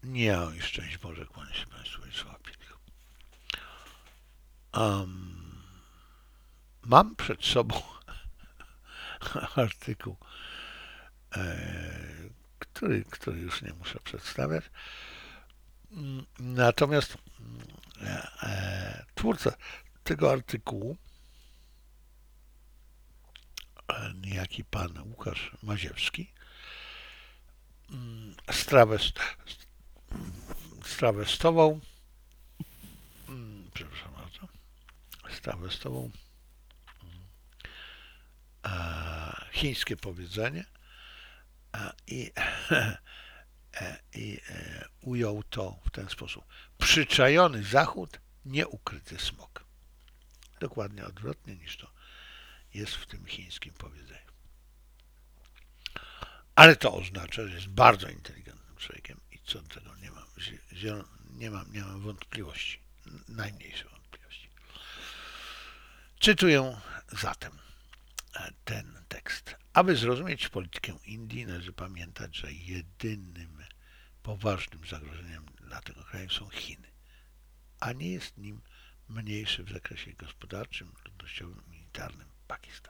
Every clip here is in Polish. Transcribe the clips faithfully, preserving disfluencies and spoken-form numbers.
Nie, oj, szczęść Boże, kłania się Państwu i słabi. Um, mam przed sobą artykuł, e, który, który już nie muszę przedstawiać. Natomiast e, e, twórca tego artykułu, e, niejaki pan Łukasz Maziewski, mm, strawest, strawestował, mm, przepraszam bardzo, strawestował e, chińskie powiedzenie e, i, e, i e, ujął to w ten sposób. Przyczajony Zachód, nieukryty smok. Dokładnie odwrotnie niż to jest w tym chińskim powiedzeniu. Ale to oznacza, że jest bardzo inteligentnym człowiekiem i co do tego nie mam, nie mam, nie mam wątpliwości, najmniejszej wątpliwości. Cytuję zatem ten tekst. Aby zrozumieć politykę Indii, należy pamiętać, że jedynym poważnym zagrożeniem dla tego kraju są Chiny, a nie jest nim mniejszy w zakresie gospodarczym, ludnościowym i militarnym Pakistan.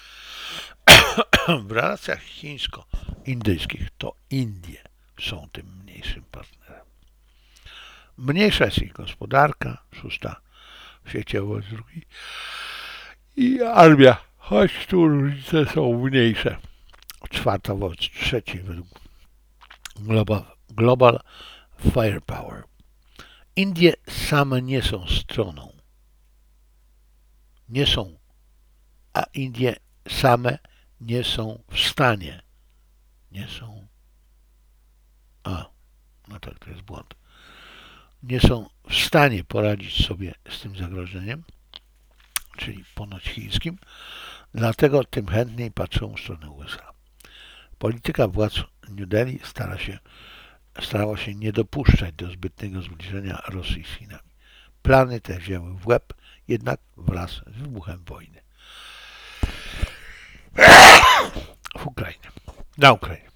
W relacjach chińsko-indyjskich to Indie są tym mniejszym partnerem. Mniejsza jest ich gospodarka, szósta w świecie wobec drugiej, i armia, choć tu różnice są mniejsze. Czwarta wobec trzeciej według Global, Global Firepower. Indie same nie są stroną. Nie są, a Indie same nie są w stanie. Nie są. A, no tak, to jest błąd. Nie są w stanie poradzić sobie z tym zagrożeniem, czyli ponoć chińskim, dlatego tym chętniej patrzą w stronę U S A. Polityka władz New Delhi stara się, starała się nie dopuszczać do zbytniego zbliżenia Rosji z Chinami. Plany te wzięły w łeb, jednak wraz z wybuchem wojny w Ukrainie. Na Ukrainie.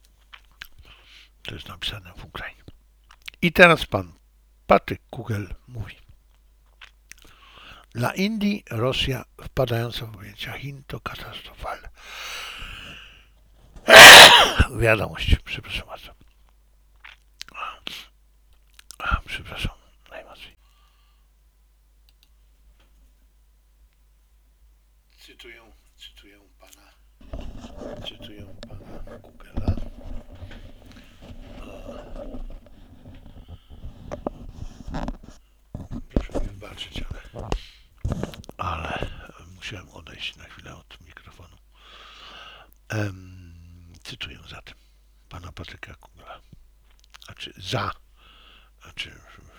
To jest napisane w Ukrainie. I teraz pan Patryk Kugel mówi. Dla Indii Rosja wpadająca w objęcia Chin to katastrofalne. Wiadomość, przepraszam bardzo. Przepraszam, najmocniej. Cytuję, cytuję pana, cytuję pana Kugela. Proszę mi wybaczyć, ale, ale musiałem odejść na chwilę od mikrofonu. Um, cytuję zatem pana Patryka Kugela. Znaczy za. Znaczy,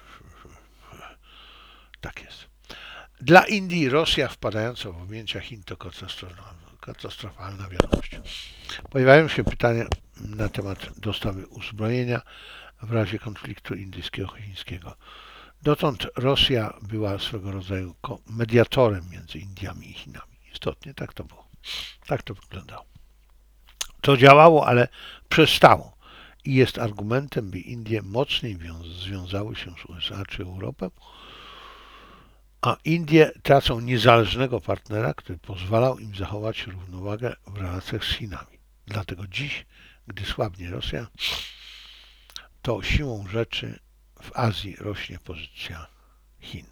tak jest. Dla Indii Rosja wpadająca w objęcia Chin to katastrofalna wiadomość. Pojawiają się pytania na temat dostawy uzbrojenia w razie konfliktu indyjskiego-chińskiego. Dotąd Rosja była swego rodzaju mediatorem między Indiami i Chinami. Istotnie tak to było. Tak to wyglądało. To działało, ale przestało i jest argumentem, by Indie mocniej związały się z U S A czy Europą, a Indie tracą niezależnego partnera, który pozwalał im zachować równowagę w relacjach z Chinami. Dlatego dziś, gdy słabnie Rosja, to siłą rzeczy w Azji rośnie pozycja Chin.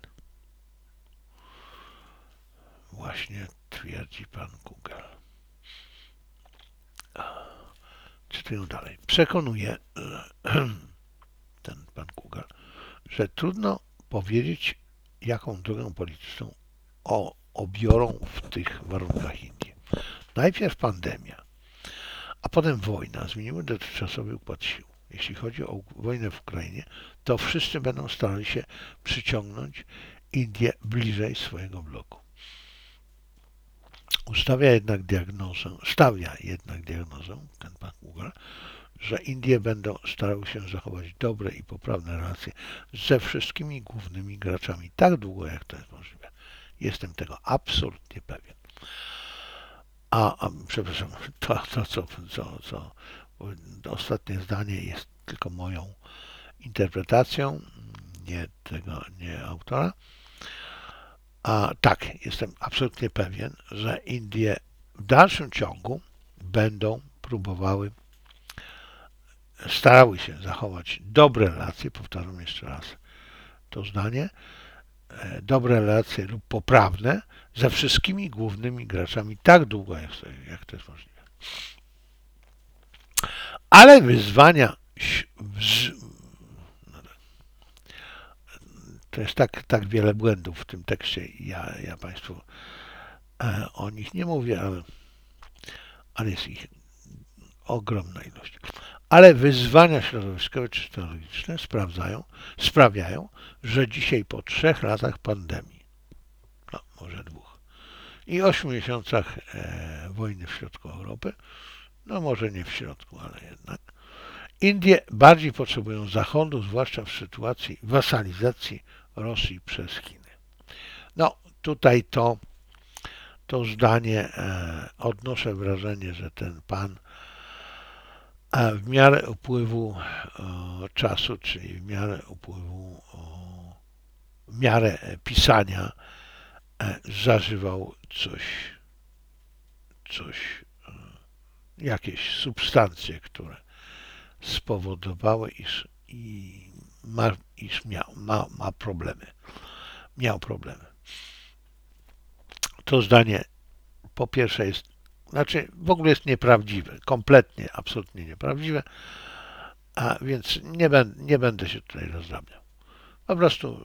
Właśnie twierdzi pan Kugel. Cytuję dalej. Przekonuje ten pan Kugel, że trudno powiedzieć, jaką drogę polityczną o, obiorą w tych warunkach Indie. Najpierw pandemia, a potem wojna zmieniły dotychczasowy układ sił. Jeśli chodzi o wojnę w Ukrainie, to wszyscy będą starali się przyciągnąć Indię bliżej swojego bloku. Ustawia jednak diagnozę, stawia jednak diagnozę, ten pan Kugel, że Indie będą starały się zachować dobre i poprawne relacje ze wszystkimi głównymi graczami tak długo, jak to jest możliwe. Jestem tego absolutnie pewien. A, a przepraszam, to, to co, co, co ostatnie zdanie jest tylko moją interpretacją, nie tego, nie autora. A tak, jestem absolutnie pewien, że Indie w dalszym ciągu będą próbowały, starały się zachować dobre relacje, powtarzam jeszcze raz to zdanie, dobre relacje lub poprawne ze wszystkimi głównymi graczami tak długo, jak, jak to jest możliwe. Ale wyzwania, to jest tak, tak wiele błędów w tym tekście, ja, ja Państwu o nich nie mówię, ale, ale jest ich ogromna ilość. Ale wyzwania środowiskowe czy technologiczne sprawdzają, sprawiają, że dzisiaj po trzech latach pandemii, no może dwóch, i ośmiu miesiącach e, wojny w środku Europy, no może nie w środku, ale jednak, Indie bardziej potrzebują Zachodu, zwłaszcza w sytuacji wasalizacji Rosji przez Chiny. No tutaj to, to zdanie e, odnoszę wrażenie, że ten pan a w miarę upływu o, czasu, czyli w miarę upływu, o, w miarę pisania e, zażywał coś, coś, e, jakieś substancje, które spowodowały, iż, i ma, iż miał, ma, ma problemy. Miał problemy. To zdanie po pierwsze jest, znaczy w ogóle jest nieprawdziwe, kompletnie, absolutnie nieprawdziwe, a więc nie, ben, nie będę się tutaj rozdrabniał. Po prostu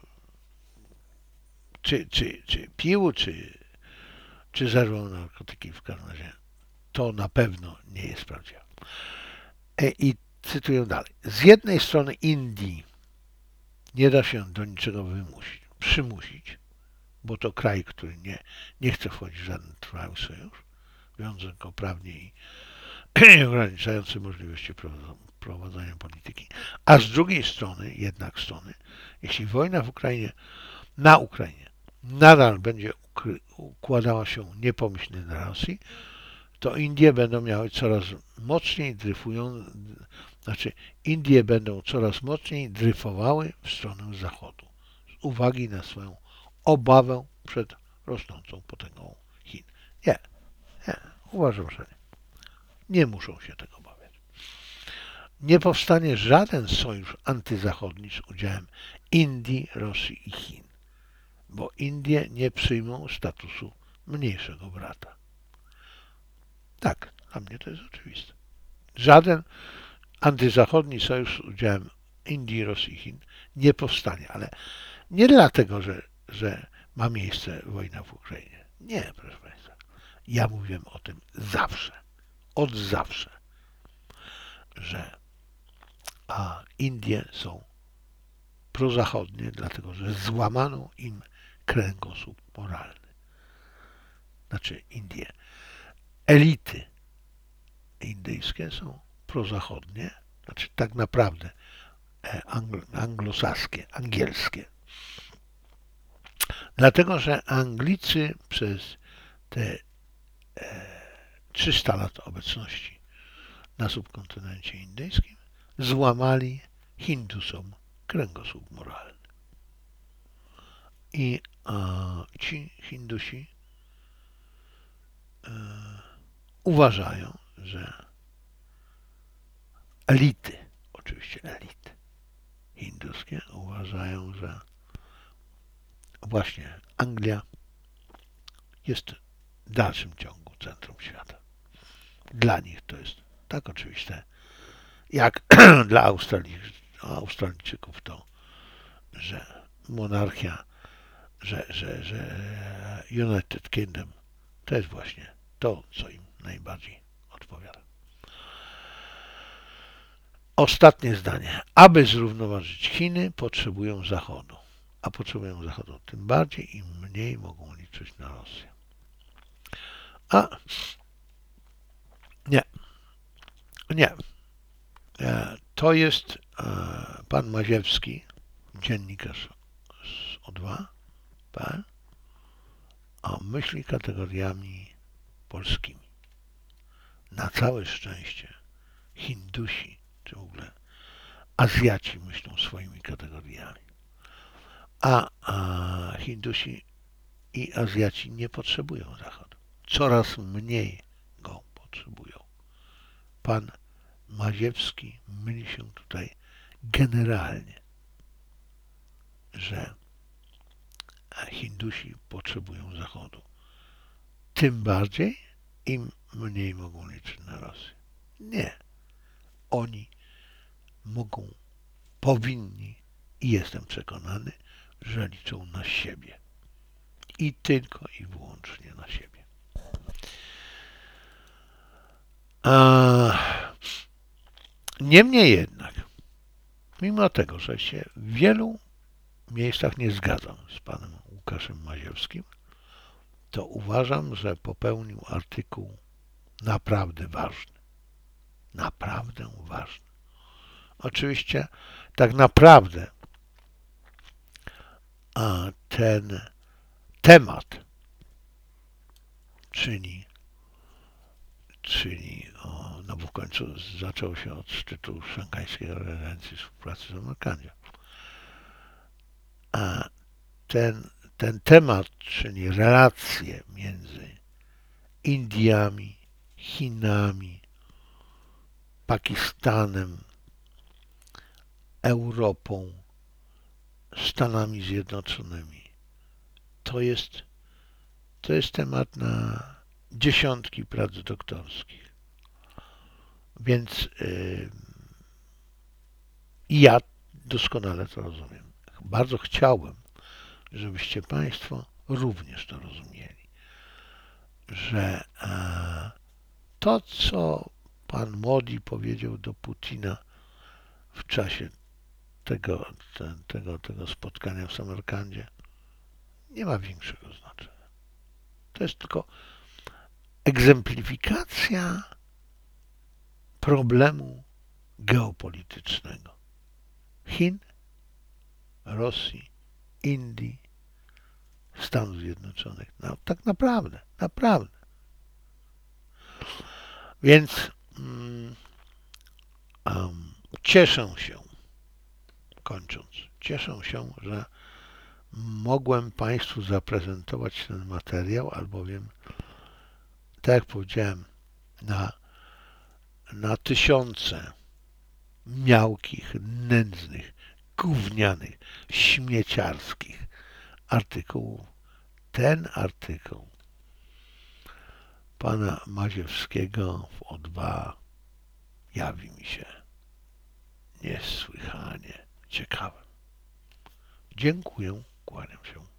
czy, czy, czy pił, czy, czy zerwał narkotyki, w każdym razie to na pewno nie jest prawdziwe. I cytuję dalej. Z jednej strony Indii nie da się do niczego wymusić, przymusić, bo to kraj, który nie, nie chce wchodzić w żaden trwały sojusz, wiąże go prawnie i ograniczający możliwości prowadzenia polityki. A z drugiej strony, jednak strony, jeśli wojna w Ukrainie, na Ukrainie nadal będzie układała się niepomyślnie na Rosji, to Indie będą miały coraz mocniej dryfują, znaczy Indie będą coraz mocniej dryfowały w stronę Zachodu z uwagi na swoją obawę przed rosnącą potęgą Chin. Nie, nie, uważam, że nie. Nie muszą się tego obawiać. Nie powstanie żaden sojusz antyzachodni z udziałem Indii, Rosji i Chin, bo Indie nie przyjmą statusu mniejszego brata. Tak, dla mnie to jest oczywiste. Żaden antyzachodni sojusz z udziałem Indii, Rosji i Chin nie powstanie, ale nie dlatego, że, że ma miejsce wojna w Ukrainie. Nie, proszę Państwa. Ja mówiłem o tym zawsze, od zawsze, że a Indie są prozachodnie, dlatego że złamano im kręgosłup moralny. Znaczy Indie, elity indyjskie są prozachodnie, znaczy tak naprawdę anglo, anglosaskie, angielskie. Dlatego, że Anglicy przez te trzysta lat obecności na subkontynencie indyjskim złamali Hindusom kręgosłup moralny. I a, ci Hindusi e, uważają, że elity, oczywiście elity hinduskie uważają, że właśnie Anglia jest w dalszym ciągu centrum świata. Dla nich to jest tak oczywiste, jak dla Australii, Australijczyków to, że monarchia, że, że, że United Kingdom to jest właśnie to, co im najbardziej odpowiada. Ostatnie zdanie. Aby zrównoważyć Chiny, potrzebują Zachodu. A potrzebują Zachodu tym bardziej, im mniej mogą liczyć na Rosję. A nie. Nie. To jest pan Maziewski, dziennikarz z O dwa kropka pe el, a myśli kategoriami polskimi. Na całe szczęście Hindusi, czy w ogóle Azjaci myślą swoimi kategoriami, a, a Hindusi i Azjaci nie potrzebują Zachodu. Coraz mniej go potrzebują. Pan Maziewski myli się tutaj generalnie, że Hindusi potrzebują Zachodu. Tym bardziej im mniej mogą liczyć na Rosję. Nie. Oni mogą, powinni i jestem przekonany, że liczą na siebie. I tylko i wyłącznie na siebie. A niemniej jednak, mimo tego, że się w wielu miejscach nie zgadzam z panem Łukaszem Maziewskim, to uważam, że popełnił artykuł naprawdę ważny. Naprawdę ważny. Oczywiście tak naprawdę a ten temat, czyli, czyli o, no bo w końcu zaczął się od szczytu Szanghajskiej Organizacji Współpracy z Amerykanami. A ten, ten temat, czyli relacje między Indiami, Chinami, Pakistanem, Europą, Stanami Zjednoczonymi, to jest, to jest temat na dziesiątki prac doktorskich. Więc yy, ja doskonale to rozumiem. Bardzo chciałbym, żebyście Państwo również to rozumieli, że a, to, co pan Modi powiedział do Putina w czasie tego, te, tego, tego spotkania w Samarkandzie, nie ma większego znaczenia. To jest tylko egzemplifikacja problemu geopolitycznego Chin, Rosji, Indii, Stanów Zjednoczonych. No, tak naprawdę, naprawdę. Więc mm, um, cieszę się, kończąc, cieszę się, że mogłem Państwu zaprezentować ten materiał, albowiem, tak jak powiedziałem, na, na tysiące miałkich, nędznych, gównianych, śmieciarskich artykułów. Ten artykuł pana Maziewskiego w O dwa jawi mi się niesłychanie ciekawym. Dziękuję, kłaniam się.